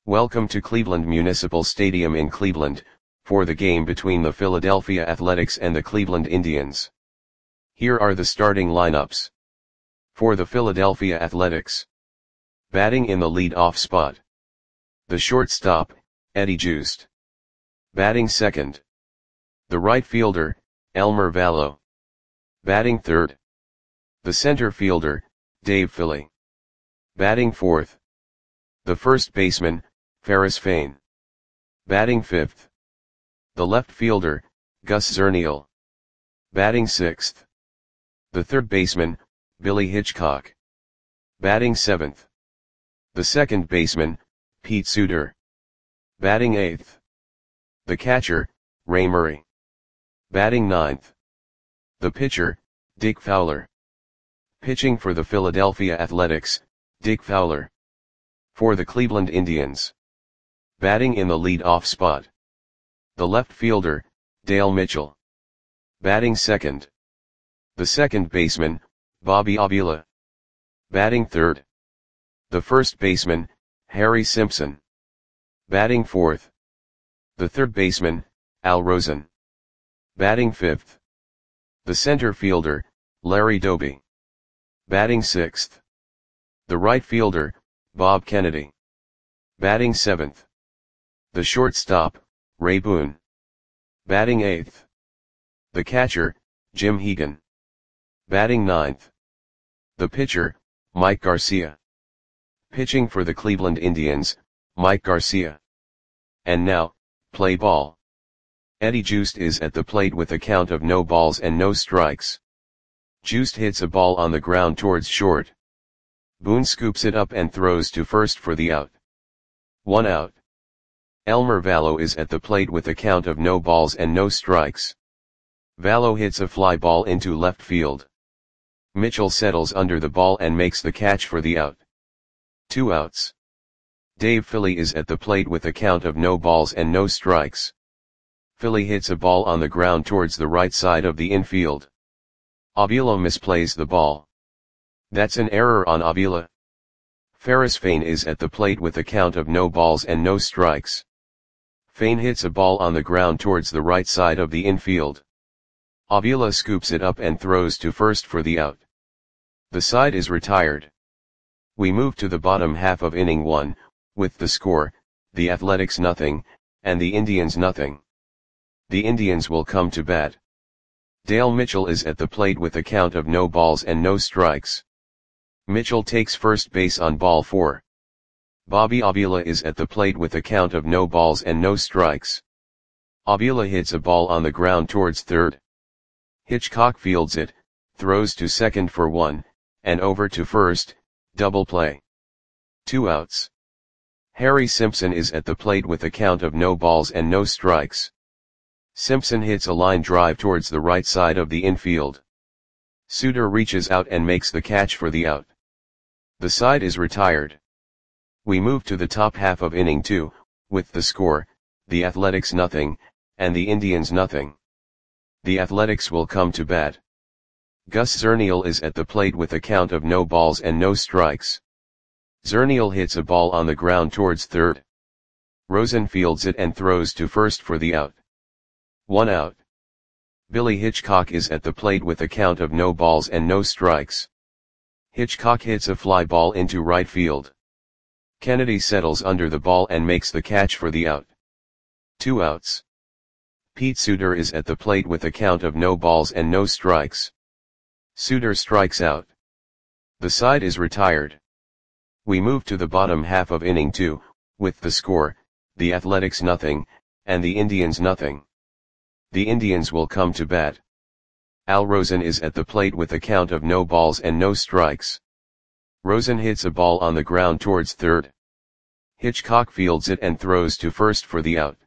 Welcome to Cleveland Municipal Stadium in Cleveland, for the game between the Philadelphia Athletics and the Cleveland Indians. Here are the starting lineups. For the Philadelphia Athletics. Batting in the lead-off spot. The shortstop, Eddie Joost. Batting second. The right fielder, Elmer Valo. Batting third. The center fielder, Dave Philly. Batting fourth. The first baseman, Ferris Fain. Batting fifth. The left fielder, Gus Zernial. Batting sixth. The third baseman, Billy Hitchcock. Batting seventh. The second baseman, Pete Suter. Batting eighth. The catcher, Ray Murray. Batting ninth. The pitcher, Dick Fowler. Pitching for the Philadelphia Athletics, Dick Fowler. For the Cleveland Indians. Batting in the lead-off spot. The left fielder, Dale Mitchell. Batting second. The second baseman, Bobby Avila. Batting third. The first baseman, Harry Simpson. Batting fourth. The third baseman, Al Rosen. Batting fifth. The center fielder, Larry Doby. Batting sixth. The right fielder, Bob Kennedy. Batting seventh. The shortstop, Ray Boone. Batting eighth. The catcher, Jim Hegan. Batting ninth. The pitcher, Mike Garcia. Pitching for the Cleveland Indians, Mike Garcia. And now, play ball. Eddie Joost is at the plate with a count of no balls and no strikes. Joost hits a ball on the ground towards short. Boone scoops it up and throws to first for the out. 1 out. Elmer Valo is at the plate with a count of no balls and no strikes. Valo hits a fly ball into left field. Mitchell settles under the ball and makes the catch for the out. 2 outs. Dave Philly is at the plate with a count of no balls and no strikes. Philly hits a ball on the ground towards the right side of the infield. Avila misplays the ball. That's an error on Avila. Ferris Fain is at the plate with a count of no balls and no strikes. Fain hits a ball on the ground towards the right side of the infield. Avila scoops it up and throws to first for the out. The side is retired. We move to the bottom half of inning 1, with the score, the Athletics 0, and the Indians 0. The Indians will come to bat. Dale Mitchell is at the plate with a count of no balls and no strikes. Mitchell takes first base on ball 4. Bobby Avila is at the plate with a count of no balls and no strikes. Avila hits a ball on the ground towards third. Hitchcock fields it, throws to second for 1, and over to first, double play. 2 outs. Harry Simpson is at the plate with a count of no balls and no strikes. Simpson hits a line drive towards the right side of the infield. Suter reaches out and makes the catch for the out. The side is retired. We move to the top half of inning 2, with the score, the Athletics 0, and the Indians 0. The Athletics will come to bat. Gus Zernial is at the plate with a count of no balls and no strikes. Zernial hits a ball on the ground towards third. Rosen fields it and throws to first for the out. 1 out. Billy Hitchcock is at the plate with a count of no balls and no strikes. Hitchcock hits a fly ball into right field. Kennedy settles under the ball and makes the catch for the out. 2 outs. Pete Suter is at the plate with a count of no balls and no strikes. Suter strikes out. The side is retired. We move to the bottom half of inning 2, with the score, the Athletics 0, and the Indians 0. The Indians will come to bat. Al Rosen is at the plate with a count of no balls and no strikes. Rosen hits a ball on the ground towards third. Hitchcock fields it and throws to first for the out.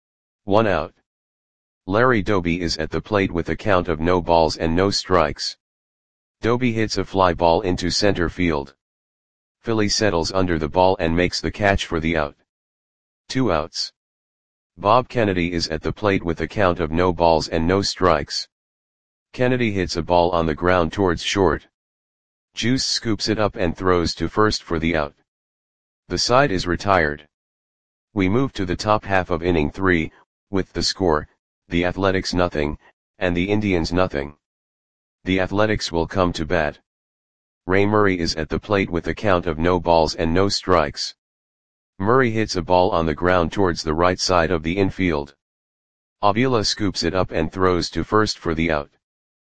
1 out. Larry Doby is at the plate with a count of no balls and no strikes. Doby hits a fly ball into center field. Philly settles under the ball and makes the catch for the out. 2 outs. Bob Kennedy is at the plate with a count of no balls and no strikes. Kennedy hits a ball on the ground towards short. Joost scoops it up and throws to first for the out. The side is retired. We move to the top half of inning 3, with the score, the Athletics nothing, and the Indians nothing. The Athletics will come to bat. Ray Murray is at the plate with a count of no balls and no strikes. Murray hits a ball on the ground towards the right side of the infield. Avila scoops it up and throws to first for the out.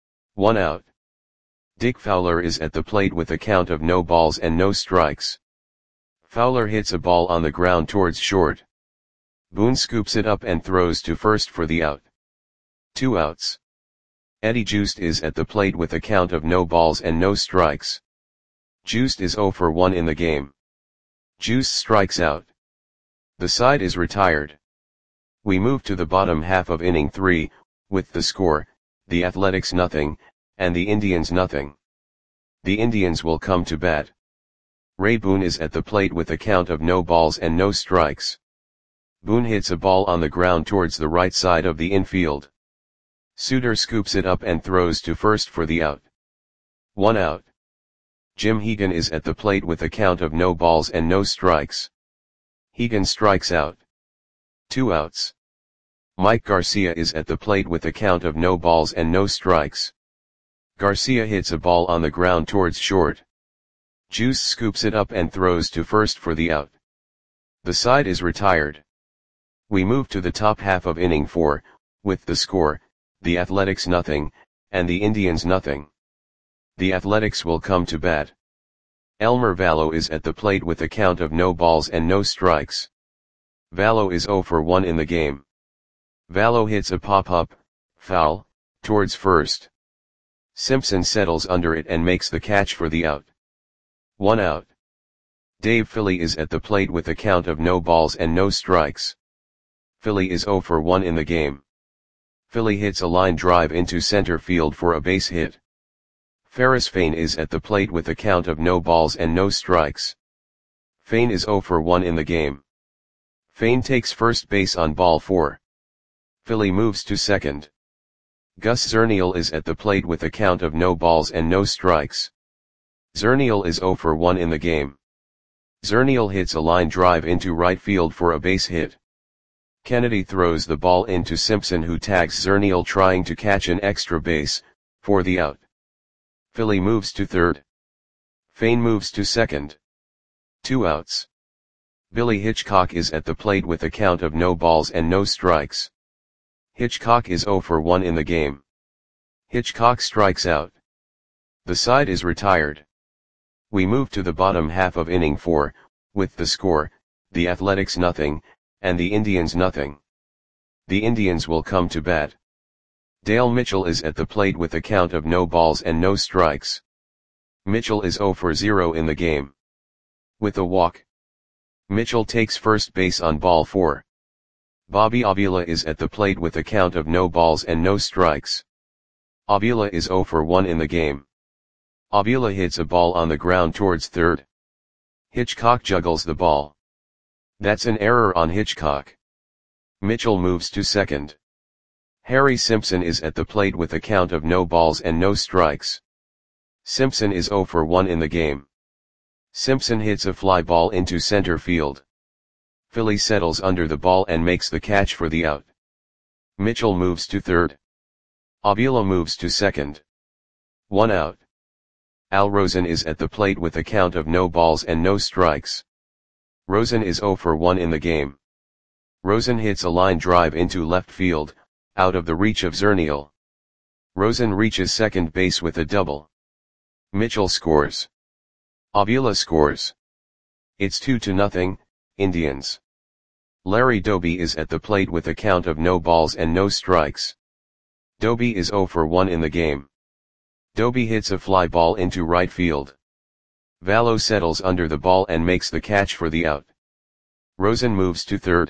1 out. Dick Fowler is at the plate with a count of no balls and no strikes. Fowler hits a ball on the ground towards short. Boone scoops it up and throws to first for the out. 2 outs. Eddie Joost is at the plate with a count of no balls and no strikes. Joost is 0 for 1 in the game. Joost strikes out. The side is retired. We move to the bottom half of inning 3, with the score, the Athletics nothing, and the Indians nothing. The Indians will come to bat. Ray Boone is at the plate with a count of no balls and no strikes. Boone hits a ball on the ground towards the right side of the infield. Suter scoops it up and throws to first for the out. 1 out. Jim Hegan is at the plate with a count of no balls and no strikes. Hegan strikes out. 2 outs. Mike Garcia is at the plate with a count of no balls and no strikes. Garcia hits a ball on the ground towards short. Juice scoops it up and throws to first for the out. The side is retired. We move to the top half of inning 4, with the score, the Athletics nothing, and the Indians nothing. The Athletics will come to bat. Elmer Vallo is at the plate with a count of no balls and no strikes. Vallo is 0 for 1 in the game. Vallo hits a pop-up, foul, towards first. Simpson settles under it and makes the catch for the out. 1 out. Dave Philly is at the plate with a count of no balls and no strikes. Philly is 0 for 1 in the game. Philly hits a line drive into center field for a base hit. Ferris Fain is at the plate with a count of no balls and no strikes. Fain is 0 for 1 in the game. Fain takes first base on ball 4. Philly moves to second. Gus Zernial is at the plate with a count of no balls and no strikes. Zernial is 0 for 1 in the game. Zernial hits a line drive into right field for a base hit. Kennedy throws the ball into Simpson, who tags Zernial trying to catch an extra base, for the out. Philly moves to third. Fain moves to second. 2 outs. Billy Hitchcock is at the plate with a count of no balls and no strikes. Hitchcock is 0 for 1 in the game. Hitchcock strikes out. The side is retired. We move to the bottom half of inning 4, with the score, the Athletics nothing, and the Indians nothing. The Indians will come to bat. Dale Mitchell is at the plate with a count of no balls and no strikes. Mitchell is 0 for 0 in the game. With a walk. Mitchell takes first base on ball 4. Bobby Avila is at the plate with a count of no balls and no strikes. Avila is 0 for 1 in the game. Avila hits a ball on the ground towards third. Hitchcock juggles the ball. That's an error on Hitchcock. Mitchell moves to second. Harry Simpson is at the plate with a count of no balls and no strikes. Simpson is 0 for 1 in the game. Simpson hits a fly ball into center field. Philly settles under the ball and makes the catch for the out. Mitchell moves to third. Avila moves to second. 1 out. Al Rosen is at the plate with a count of no balls and no strikes. Rosen is 0 for 1 in the game. Rosen hits a line drive into left field, out of the reach of Zernial. Rosen reaches second base with a double. Mitchell scores. Avila scores. It's 2-0, Indians. Larry Doby is at the plate with a count of no balls and no strikes. Doby is 0 for 1 in the game. Doby hits a fly ball into right field. Vallo settles under the ball and makes the catch for the out. Rosen moves to third.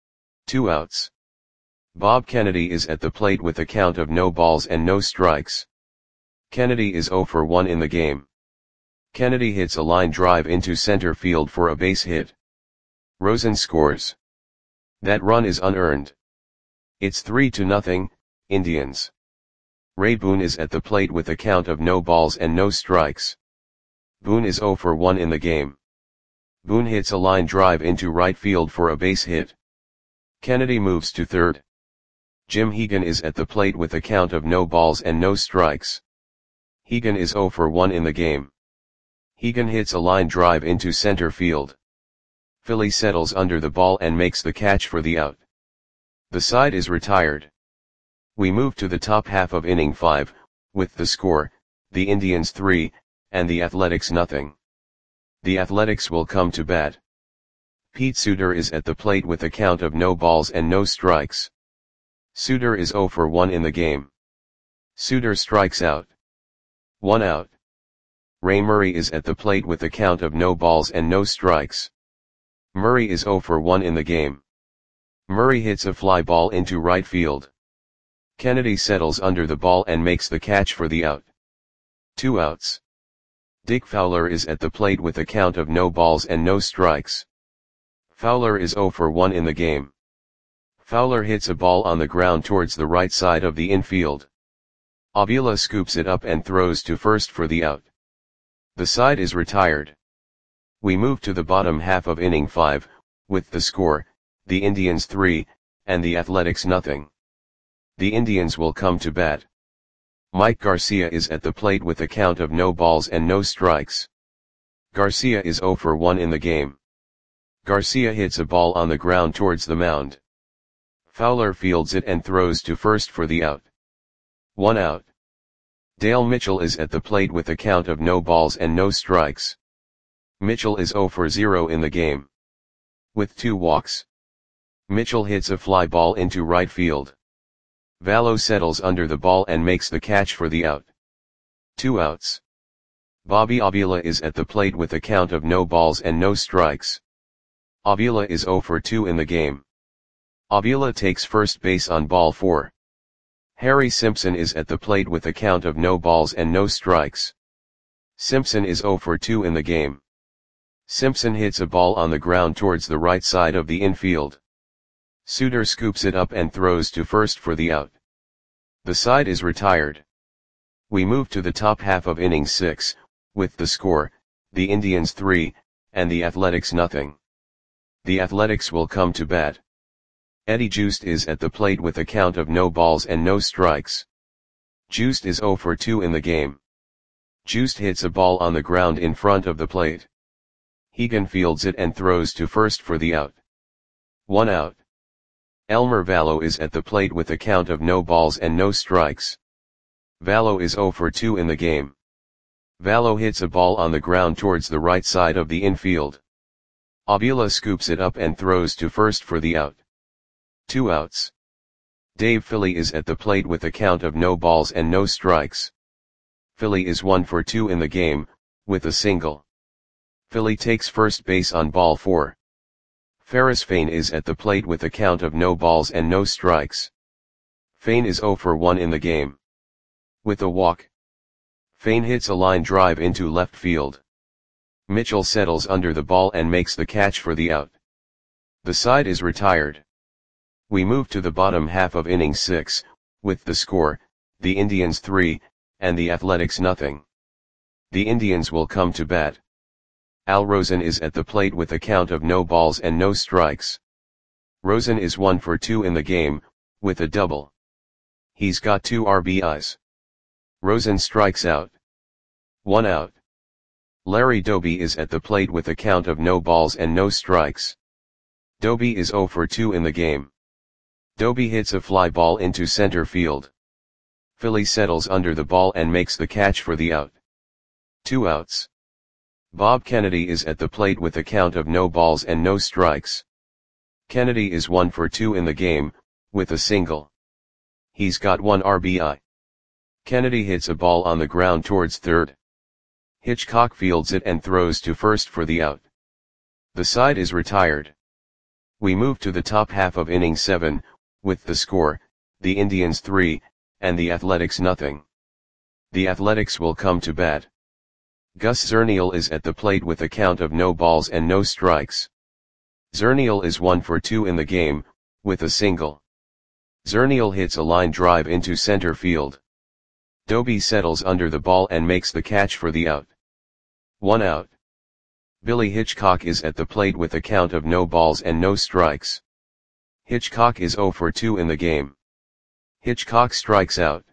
2 outs. Bob Kennedy is at the plate with a count of no balls and no strikes. Kennedy is 0 for 1 in the game. Kennedy hits a line drive into center field for a base hit. Rosen scores. That run is unearned. It's 3-0, Indians. Ray Boone is at the plate with a count of no balls and no strikes. Boone is 0 for 1 in the game. Boone hits a line drive into right field for a base hit. Kennedy moves to third. Jim Hegan is at the plate with a count of no balls and no strikes. Hegan is 0 for 1 in the game. Hegan hits a line drive into center field. Philly settles under the ball and makes the catch for the out. The side is retired. We move to the top half of inning 5, with the score, the Indians 3, and the Athletics nothing. The Athletics will come to bat. Pete Suter is at the plate with a count of no balls and no strikes. Suter is 0 for 1 in the game. Suter strikes out. 1 out. Ray Murray is at the plate with a count of no balls and no strikes. Murray is 0 for 1 in the game. Murray hits a fly ball into right field. Kennedy settles under the ball and makes the catch for the out. 2 outs. Dick Fowler is at the plate with a count of no balls and no strikes. Fowler is 0 for 1 in the game. Fowler hits a ball on the ground towards the right side of the infield. Avila scoops it up and throws to first for the out. The side is retired. We move to the bottom half of inning 5, with the score, the Indians 3, and the Athletics nothing. The Indians will come to bat. Mike Garcia is at the plate with a count of no balls and no strikes. Garcia is 0 for 1 in the game. Garcia hits a ball on the ground towards the mound. Fowler fields it and throws to first for the out. 1 out. Dale Mitchell is at the plate with a count of no balls and no strikes. Mitchell is 0 for 0 in the game. With 2 walks. Mitchell hits a fly ball into right field. Vallo settles under the ball and makes the catch for the out. 2 outs. Bobby Avila is at the plate with a count of no balls and no strikes. Avila is 0 for 2 in the game. Avila takes first base on ball 4. Harry Simpson is at the plate with a count of no balls and no strikes. Simpson is 0 for 2 in the game. Simpson hits a ball on the ground towards the right side of the infield. Suter scoops it up and throws to first for the out. The side is retired. We move to the top half of inning 6, with the score, the Indians 3, and the Athletics nothing. The Athletics will come to bat. Eddie Joost is at the plate with a count of no balls and no strikes. Joost is 0 for 2 in the game. Joost hits a ball on the ground in front of the plate. Hegan fields it and throws to first for the out. 1 out. Elmer Vallo is at the plate with a count of no balls and no strikes. Vallo is 0 for 2 in the game. Vallo hits a ball on the ground towards the right side of the infield. Avila scoops it up and throws to first for the out. 2 outs. Dave Philly is at the plate with a count of no balls and no strikes. Philly is 1 for 2 in the game, with a single. Philly takes first base on ball 4. Ferris Fain is at the plate with a count of no balls and no strikes. Fain is 0 for 1 in the game. With a walk. Fain hits a line drive into left field. Mitchell settles under the ball and makes the catch for the out. The side is retired. We move to the bottom half of inning 6, with the score, the Indians 3, and the Athletics nothing. The Indians will come to bat. Al Rosen is at the plate with a count of no balls and no strikes. Rosen is 1 for 2 in the game, with a double. He's got 2 RBIs. Rosen strikes out. 1 out. Larry Doby is at the plate with a count of no balls and no strikes. Doby is 0 for 2 in the game. Doby hits a fly ball into center field. Philly settles under the ball and makes the catch for the out. 2 outs. Bob Kennedy is at the plate with a count of no balls and no strikes. Kennedy is 1 for 2 in the game, with a single. He's got 1 RBI. Kennedy hits a ball on the ground towards third. Hitchcock fields it and throws to first for the out. The side is retired. We move to the top half of inning 7, with the score, the Indians 3, and the Athletics nothing. The Athletics will come to bat. Gus Zernial is at the plate with a count of no balls and no strikes. Zernial is 1 for 2 in the game, with a single. Zernial hits a line drive into center field. Doby settles under the ball and makes the catch for the out. 1 out. Billy Hitchcock is at the plate with a count of no balls and no strikes. Hitchcock is 0 for 2 in the game. Hitchcock strikes out.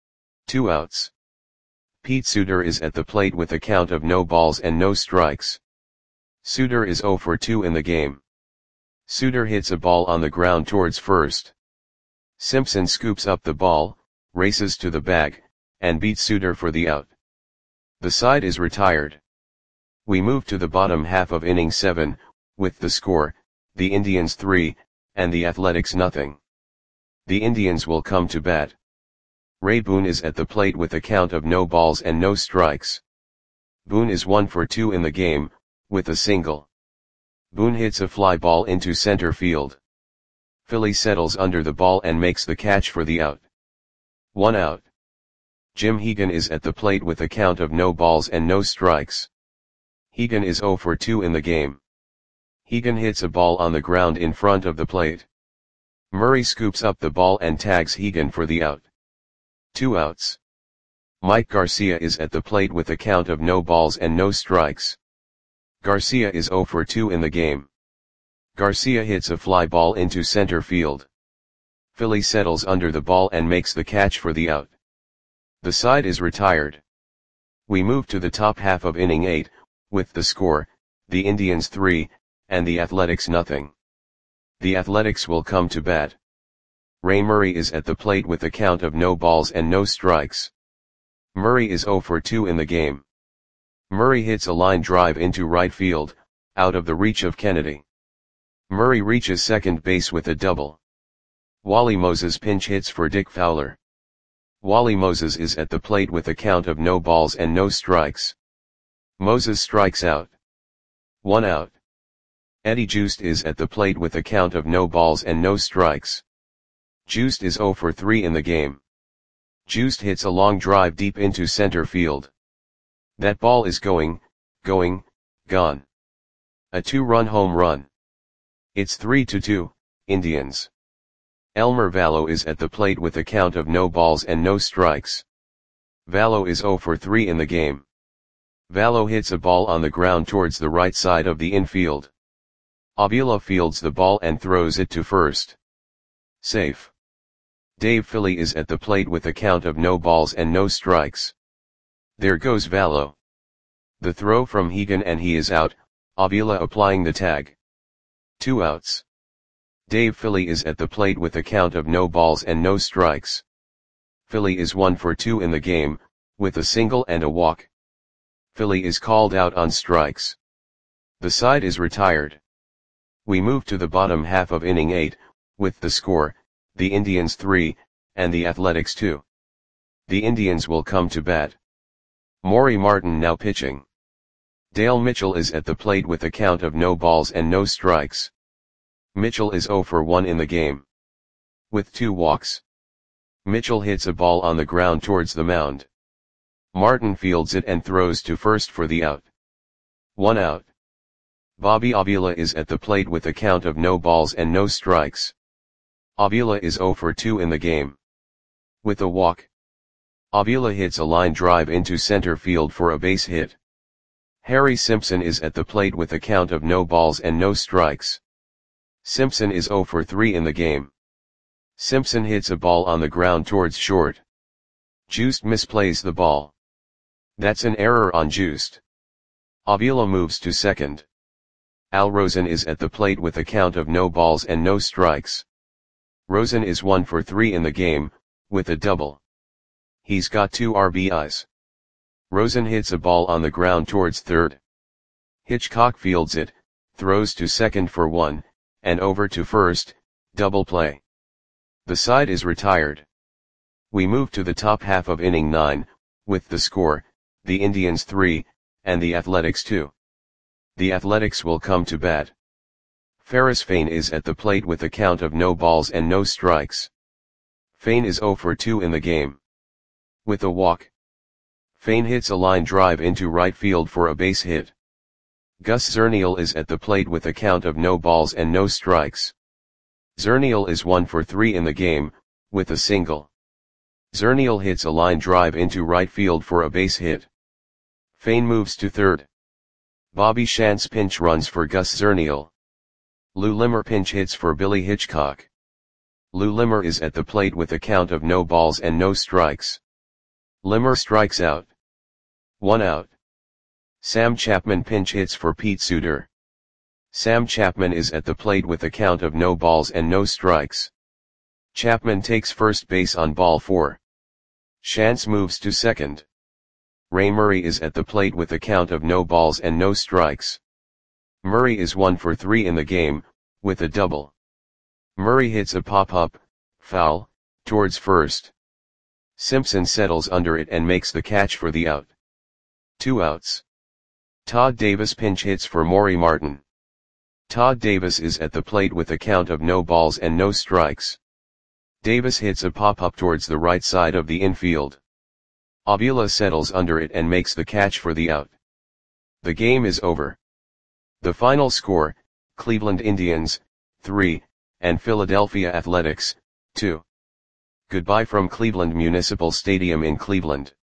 2 outs. Pete Suter is at the plate with a count of no balls and no strikes. Suter is 0 for 2 in the game. Suter hits a ball on the ground towards first. Simpson scoops up the ball, races to the bag, and beats Suter for the out. The side is retired. We move to the bottom half of inning 7, with the score, the Indians 3, and the Athletics nothing. The Indians will come to bat. Ray Boone is at the plate with a count of no balls and no strikes. Boone is 1 for 2 in the game, with a single. Boone hits a fly ball into center field. Philly settles under the ball and makes the catch for the out. 1 out. Jim Hegan is at the plate with a count of no balls and no strikes. Hegan is 0 for 2 in the game. Hegan hits a ball on the ground in front of the plate. Murray scoops up the ball and tags Hegan for the out. 2 outs. Mike Garcia is at the plate with a count of no balls and no strikes. Garcia is 0 for 2 in the game. Garcia hits a fly ball into center field. Philly settles under the ball and makes the catch for the out. The side is retired. We move to the top half of inning 8, with the score, the Indians 3, and the Athletics nothing. The Athletics will come to bat. Ray Murray is at the plate with a count of no balls and no strikes. Murray is 0 for 2 in the game. Murray hits a line drive into right field, out of the reach of Kennedy. Murray reaches second base with a double. Wally Moses pinch hits for Dick Fowler. Wally Moses is at the plate with a count of no balls and no strikes. Moses strikes out. 1 out. Eddie Joost is at the plate with a count of no balls and no strikes. Joost is 0 for 3 in the game. Joost hits a long drive deep into center field. That ball is gone. A 2-run home run. It's 3-2, Indians. Elmer Vallo is at the plate with a count of no balls and no strikes. Vallo is 0 for 3 in the game. Vallo hits a ball on the ground towards the right side of the infield. Avila fields the ball and throws it to first. Safe. Dave Philly is at the plate with a count of no balls and no strikes. There goes Vallo. The throw from Hegan and he is out, Avila applying the tag. 2 outs. Dave Philly is at the plate with a count of no balls and no strikes. Philly is 1 for 2 in the game, with a single and a walk. Philly is called out on strikes. The side is retired. We move to the bottom half of inning 8, with the score, the Indians 3, and the Athletics 2. The Indians will come to bat. Maury Martin now pitching. Dale Mitchell is at the plate with a count of no balls and no strikes. Mitchell is 0 for 1 in the game. With 2 walks. Mitchell hits a ball on the ground towards the mound. Martin fields it and throws to first for the out. 1 out. Bobby Avila is at the plate with a count of no balls and no strikes. Avila is 0 for 2 in the game. With a walk. Avila hits a line drive into center field for a base hit. Harry Simpson is at the plate with a count of no balls and no strikes. Simpson is 0 for 3 in the game. Simpson hits a ball on the ground towards short. Joost misplays the ball. That's an error on Joost. Avila moves to second. Al Rosen is at the plate with a count of no balls and no strikes. Rosen is 1 for 3 in the game, with a double. He's got 2 RBIs. Rosen hits a ball on the ground towards third. Hitchcock fields it, throws to second for 1, and over to first, double play. The side is retired. We move to the top half of inning 9, with the score, the Indians 3, and the Athletics 2. The Athletics will come to bat. Ferris Fain is at the plate with a count of no balls and no strikes. Fain is 0 for 2 in the game. With a walk. Fain hits a line drive into right field for a base hit. Gus Zernial is at the plate with a count of no balls and no strikes. Zernial is 1 for 3 in the game, with a single. Zernial hits a line drive into right field for a base hit. Fain moves to third. Bobby Shantz pinch runs for Gus Zernial. Lou Limmer pinch hits for Billy Hitchcock. Lou Limmer is at the plate with a count of no balls and no strikes. Limmer strikes out. 1 out. Sam Chapman pinch hits for Pete Suter. Sam Chapman is at the plate with a count of no balls and no strikes. Chapman takes first base on ball 4. Shantz moves to second. Ray Murray is at the plate with a count of no balls and no strikes. Murray is 1 for 3 in the game, with a double. Murray hits a pop-up, foul, towards first. Simpson settles under it and makes the catch for the out. 2 outs. Todd Davis pinch hits for Maury Martin. Todd Davis is at the plate with a count of no balls and no strikes. Davis hits a pop-up towards the right side of the infield. Avila settles under it and makes the catch for the out. The game is over. The final score, Cleveland Indians, 3, and Philadelphia Athletics, 2. Goodbye from Cleveland Municipal Stadium in Cleveland.